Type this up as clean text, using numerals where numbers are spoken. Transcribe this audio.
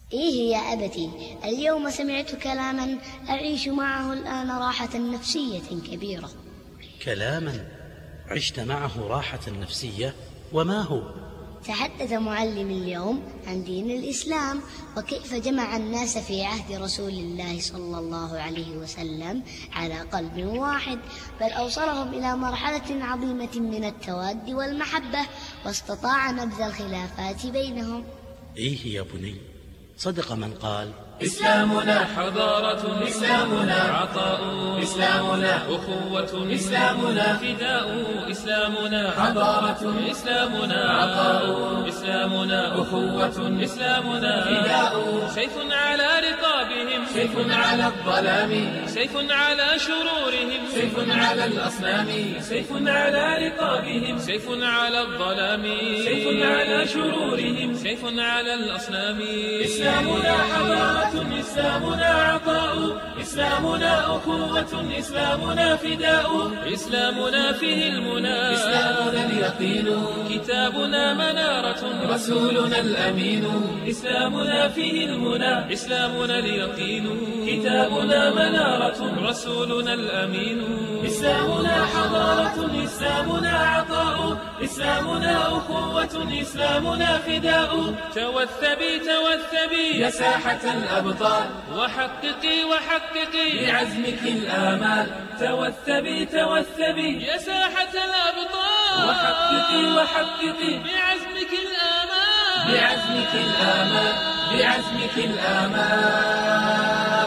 إيه يا أبتي، اليوم سمعت كلاما أعيش معه الآن راحة نفسية كبيرة. كلاما عشت معه راحة نفسية؟ وما هو؟ تحدث معلم اليوم عن دين الإسلام وكيف جمع الناس في عهد رسول الله صلى الله عليه وسلم على قلب واحد، بل أوصلهم إلى مرحلة عظيمة من التواد والمحبة، واستطاع نبذ الخلافات بينهم. إيه يا بني، صدق من قال: إسلامنا حضارة، إسلامنا عطاء، إسلامنا أخوة، إسلامنا فداء، إسلامنا حضارة، إسلامنا عطاء، إسلامنا أخوة، إسلامنا فداء. سيف على رقابهم، سيف على الظلام، سيف على شرورهم، سيف على الأصنام، سيف على رقابهم، سيف على الظلام، سيف على شرورهم، سيف على الأصنام. إسلامنا حضارة، إسلامنا عطاء، إسلامنا أخوة، إسلامنا فداء، إسلامنا فيه المنى، إسلامنا اليقين، كتابنا منارة، رسولنا الأمين، إسلامنا فيه المنى، إسلامنا اليقين، كتابنا منارة، رسولنا الأمين. إسلامنا حضارة، إسلامنا عطاء، إسلامنا أخوة، إسلامنا فداء. توثبي توثبي يا ساحة الأبطال، وحققي وحققي بعزمك الآمال. توثبي توثبي يا ساحة الأبطال، وحققي وحققي بعزمك الآمال، بعزمك الآمال، بعزمك الآمال.